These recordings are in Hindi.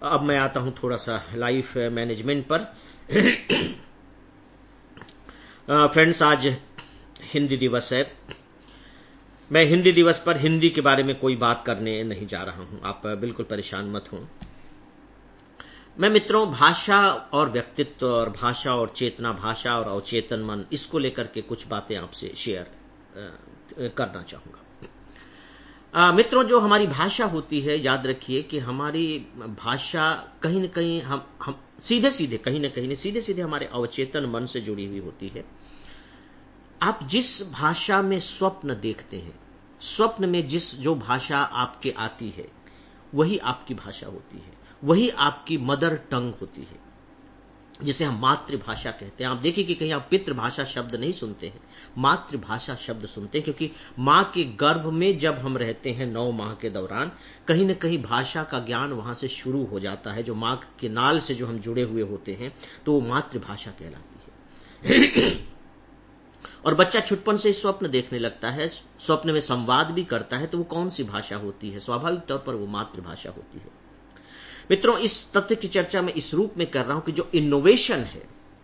अब मैं आता हूं थोड़ा सा लाइफ मैनेजमेंट पर। फ्रेंड्स, आज हिंदी दिवस है। मैं हिंदी दिवस पर हिंदी के बारे में कोई बात करने नहीं जा रहा हूं, आप बिल्कुल परेशान मत हो। मैं मित्रों, भाषा और व्यक्तित्व और भाषा और चेतना, भाषा और अवचेतन मन, इसको लेकर के कुछ बातें आपसे शेयर करना चाहूंगा। मित्रों, जो हमारी भाषा होती है, याद रखिए कि हमारी भाषा कहीं न कहीं हम सीधे सीधे कहीं न कहीं सीधे सीधे हमारे अवचेतन मन से जुड़ी हुई होती है। आप जिस भाषा में स्वप्न देखते हैं, स्वप्न में जो भाषा आपके आती है, वही आपकी भाषा होती है, वही आपकी मदर टंग होती है, जिसे हम मातृभाषा कहते हैं। आप देखिए कि कहीं आप पितृभाषा शब्द नहीं सुनते हैं, मातृभाषा शब्द सुनते हैं, क्योंकि मां के गर्भ में जब हम रहते हैं 9 माह के दौरान, कहीं न कहीं भाषा का ज्ञान वहां से शुरू हो जाता है। जो मां के नाल से जो हम जुड़े हुए होते हैं, तो वो मातृभाषा कहलाती है। और बच्चा छुटपन से स्वप्न देखने लगता है, स्वप्न में संवाद भी करता है, तो वो कौन सी भाषा होती है? स्वाभाविक तौर पर वो मातृभाषा होती है। मित्रों, इस तथ्य की चर्चा मैं इस रूप में कर रहा हूं कि जो इनोवेशन है,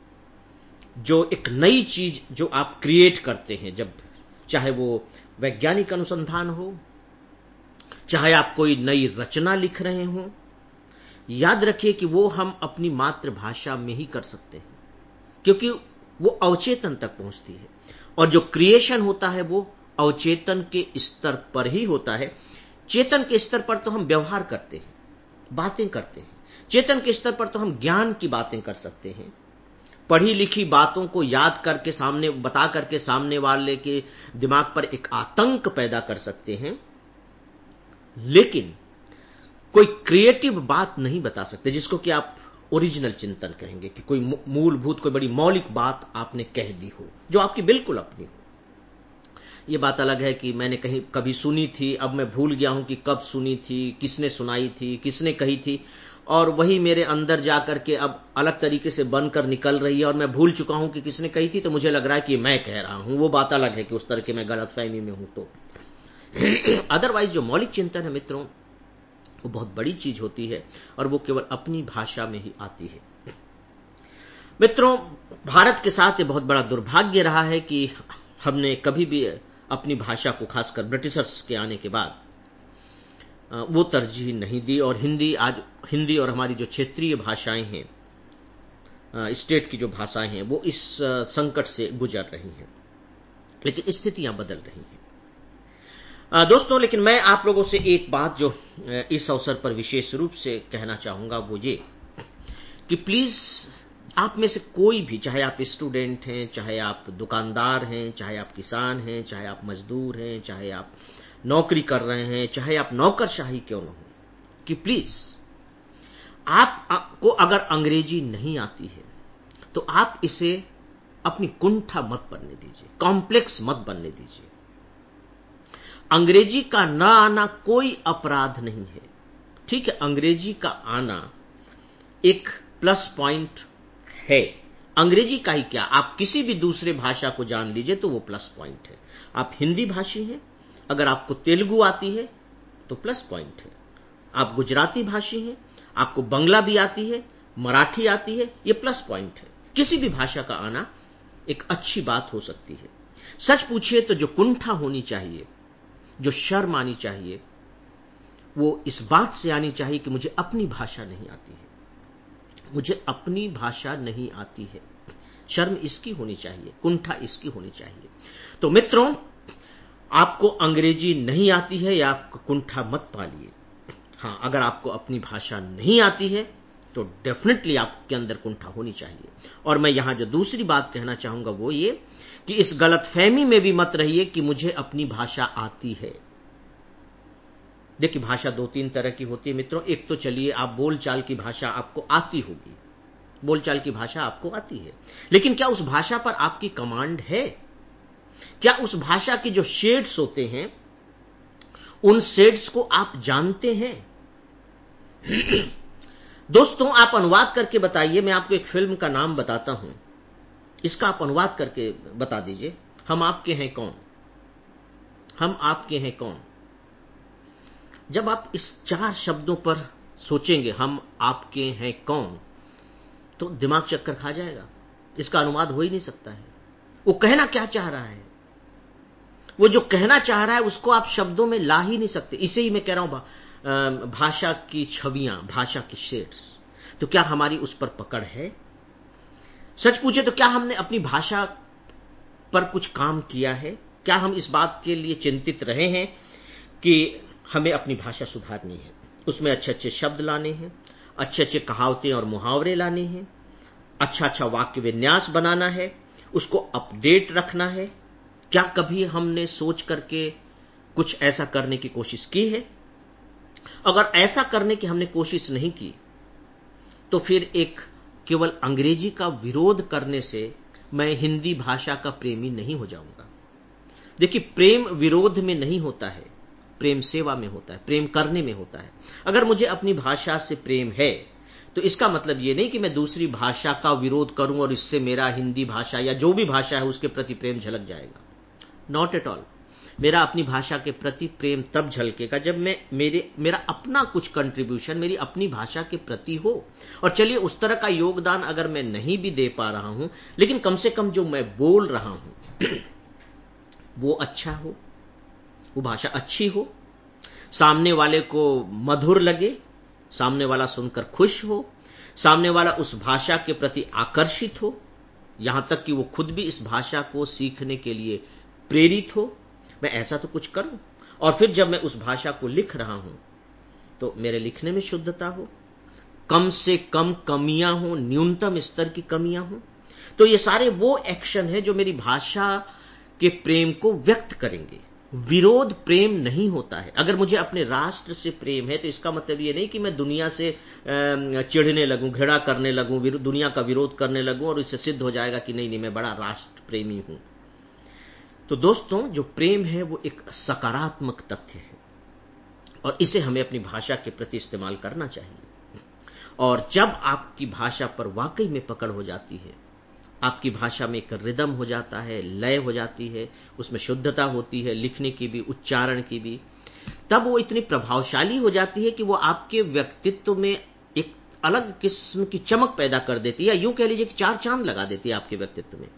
जो एक नई चीज जो आप क्रिएट करते हैं, जब चाहे वो वैज्ञानिक अनुसंधान हो, चाहे आप कोई नई रचना लिख रहे हो, याद रखिए कि वो हम अपनी मातृभाषा में ही कर सकते हैं, क्योंकि वो अवचेतन तक पहुंचती है। और जो क्रिएशन होता है वो अवचेतन के स्तर पर ही होता है। चेतन के स्तर पर तो हम व्यवहार करते हैं, बातें करते हैं। चेतन के स्तर पर तो हम ज्ञान की बातें कर सकते हैं, पढ़ी लिखी बातों को याद करके बता करके सामने वाले के दिमाग पर एक आतंक पैदा कर सकते हैं, लेकिन कोई क्रिएटिव बात नहीं बता सकते, जिसको कि आप ओरिजिनल चिंतन कहेंगे, कि कोई मूलभूत, कोई बड़ी मौलिक बात आपने कह दी हो, जो आपकी बिल्कुल अपनी हो। ये बात अलग है कि मैंने कभी सुनी थी, अब मैं भूल गया हूं कि कब सुनी थी, किसने सुनाई थी, किसने कही थी, और वही मेरे अंदर जाकर के अब अलग तरीके से बनकर निकल रही है, और मैं भूल चुका हूं कि किसने कही थी, तो मुझे लग रहा है कि मैं कह रहा हूं। वो बात अलग है कि उस तरह के मैं गलतफहमी में हूं तो। अदरवाइज जो मौलिक चिंतन है मित्रों, वो बहुत बड़ी चीज होती है, और वो केवल अपनी भाषा में ही आती है। मित्रों, भारत के साथ ये बहुत बड़ा दुर्भाग्य रहा है कि हमने कभी भी अपनी भाषा को, खासकर ब्रिटिशर्स के आने के बाद, वो तरजीह नहीं दी। और हिंदी और हमारी जो क्षेत्रीय भाषाएं हैं, स्टेट की जो भाषाएं हैं, वो इस संकट से गुजर रही हैं, लेकिन स्थितियां बदल रही हैं। दोस्तों, लेकिन मैं आप लोगों से एक बात जो इस अवसर पर विशेष रूप से कहना चाहूंगा, वो ये कि प्लीज आप में से कोई भी, चाहे आप स्टूडेंट हैं, चाहे आप दुकानदार हैं, चाहे आप किसान हैं, चाहे आप मजदूर हैं, चाहे आप नौकरी कर रहे हैं, चाहे आप नौकरशाही क्यों न हो, कि प्लीज आपको अगर अंग्रेजी नहीं आती है, तो आप इसे अपनी कुंठा मत बनने दीजिए, कॉम्प्लेक्स मत बनने दीजिए। अंग्रेजी का ना आना कोई अपराध नहीं है। ठीक है, अंग्रेजी का आना एक प्लस पॉइंट है। अंग्रेजी का ही क्या, आप किसी भी दूसरे भाषा को जान लीजिए तो वो प्लस पॉइंट है। आप हिंदी भाषी हैं, अगर आपको तेलुगु आती है तो प्लस पॉइंट है। आप गुजराती भाषी हैं, आपको बंगला भी आती है, मराठी आती है, ये प्लस पॉइंट है। किसी भी भाषा का आना एक अच्छी बात हो सकती है। सच पूछिए तो जो कुंठा होनी चाहिए, जो शर्म आनी चाहिए, वो इस बात से आनी चाहिए कि मुझे अपनी भाषा नहीं आती है, मुझे अपनी भाषा नहीं आती है। शर्म इसकी होनी चाहिए, कुंठा इसकी होनी चाहिए। तो मित्रों, आपको अंग्रेजी नहीं आती है या कुंठा मत पालिए। हां, अगर आपको अपनी भाषा नहीं आती है तो डेफिनेटली आपके अंदर कुंठा होनी चाहिए। और मैं यहां जो दूसरी बात कहना चाहूंगा वो ये कि इस गलतफहमी में भी मत रहिए कि मुझे अपनी भाषा आती है। देखिए, भाषा 2-3 तरह की होती है मित्रों। एक तो चलिए, आप बोलचाल की भाषा आपको आती होगी, बोलचाल की भाषा आपको आती है, लेकिन क्या उस भाषा पर आपकी कमांड है? क्या उस भाषा के जो शेड्स होते हैं, उन शेड्स को आप जानते हैं? दोस्तों, आप अनुवाद करके बताइए। मैं आपको एक फिल्म का नाम बताता हूं, इसका आप अनुवाद करके बता दीजिए। हम आपके हैं कौन, हम आपके हैं कौन। जब आप इस 4 शब्दों पर सोचेंगे हम आपके हैं कौन, तो दिमाग चक्कर खा जाएगा। इसका अनुवाद हो ही नहीं सकता है। वो कहना क्या चाह रहा है, वो जो कहना चाह रहा है उसको आप शब्दों में ला ही नहीं सकते। इसे ही मैं कह रहा हूं भाषा की छवियां, भाषा की शेड्स। तो क्या हमारी उस पर पकड़ है? सच पूछे तो क्या हमने अपनी भाषा पर कुछ काम किया है? क्या हम इस बात के लिए चिंतित रहे हैं कि हमें अपनी भाषा सुधारनी है, उसमें अच्छे अच्छे शब्द लाने हैं, अच्छे अच्छे कहावतें और मुहावरे लाने हैं, अच्छा अच्छा वाक्य विन्यास बनाना है, उसको अपडेट रखना है? क्या कभी हमने सोच करके कुछ ऐसा करने की कोशिश की है? अगर ऐसा करने की हमने कोशिश नहीं की तो फिर एक केवल अंग्रेजी का विरोध करने से मैं हिंदी भाषा का प्रेमी नहीं हो जाऊंगा। देखिए, प्रेम विरोध में नहीं होता है, प्रेम सेवा में होता है, प्रेम करने में होता है। अगर मुझे अपनी भाषा से प्रेम है तो इसका मतलब यह नहीं कि मैं दूसरी भाषा का विरोध करूं और इससे मेरा हिंदी भाषा या जो भी भाषा है उसके प्रति प्रेम झलक जाएगा। Not at all. मेरा अपनी भाषा के प्रति प्रेम तब झलकेगा जब मेरा अपना कुछ कंट्रीब्यूशन मेरी अपनी भाषा के प्रति हो। और चलिए, उस तरह का योगदान अगर मैं नहीं भी दे पा रहा हूं, लेकिन कम से कम जो मैं बोल रहा हूं वो अच्छा हो, वो भाषा अच्छी हो, सामने वाले को मधुर लगे, सामने वाला सुनकर खुश हो, सामने वाला उस भाषा के प्रति आकर्षित हो, यहां तक कि वो खुद भी इस भाषा को सीखने के लिए प्रेरित हो। मैं ऐसा तो कुछ करूं। और फिर जब मैं उस भाषा को लिख रहा हूं तो मेरे लिखने में शुद्धता हो, कम से कम कमियां हो, न्यूनतम स्तर की कमियां हो। तो ये सारे वो एक्शन है जो मेरी भाषा के प्रेम को व्यक्त करेंगे। विरोध प्रेम नहीं होता है। अगर मुझे अपने राष्ट्र से प्रेम है तो इसका मतलब ये नहीं कि मैं दुनिया से चिढ़ने लगूं, घृणा करने लगूं, दुनिया का विरोध करने लगूं और इससे सिद्ध हो जाएगा कि नहीं मैं बड़ा राष्ट्र प्रेमी हूं। तो दोस्तों, जो प्रेम है वो एक सकारात्मक तथ्य है और इसे हमें अपनी भाषा के प्रति इस्तेमाल करना चाहिए। और जब आपकी भाषा पर वाकई में पकड़ हो जाती है, आपकी भाषा में एक रिदम हो जाता है, लय हो जाती है, उसमें शुद्धता होती है, लिखने की भी, उच्चारण की भी, तब वो इतनी प्रभावशाली हो जाती है कि वो आपके व्यक्तित्व में एक अलग किस्म की चमक पैदा कर देती है, या यूं कह लीजिए कि चार चांद लगा देती है आपके व्यक्तित्व में।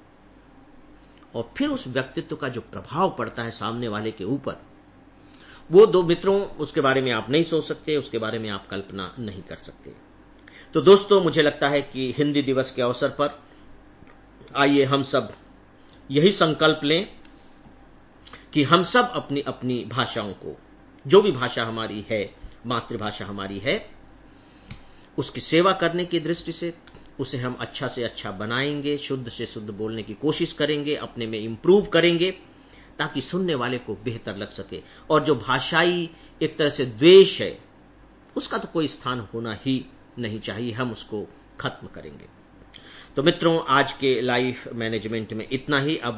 और फिर उस व्यक्तित्व का जो प्रभाव पड़ता है सामने वाले के ऊपर, वो दो मित्रों, उसके बारे में आप नहीं सोच सकते, उसके बारे में आप कल्पना नहीं कर सकते। तो दोस्तों, मुझे लगता है कि हिंदी दिवस के अवसर पर आइए हम सब यही संकल्प लें कि हम सब अपनी अपनी भाषाओं को, जो भी भाषा हमारी है, मातृभाषा हमारी है, उसकी सेवा करने की दृष्टि से उसे हम अच्छा से अच्छा बनाएंगे, शुद्ध से शुद्ध बोलने की कोशिश करेंगे, अपने में इंप्रूव करेंगे ताकि सुनने वाले को बेहतर लग सके। और जो भाषाई एक तरह से द्वेष है, उसका तो कोई स्थान होना ही नहीं चाहिए, हम उसको खत्म करेंगे। तो मित्रों, आज के लाइफ मैनेजमेंट में इतना ही। अब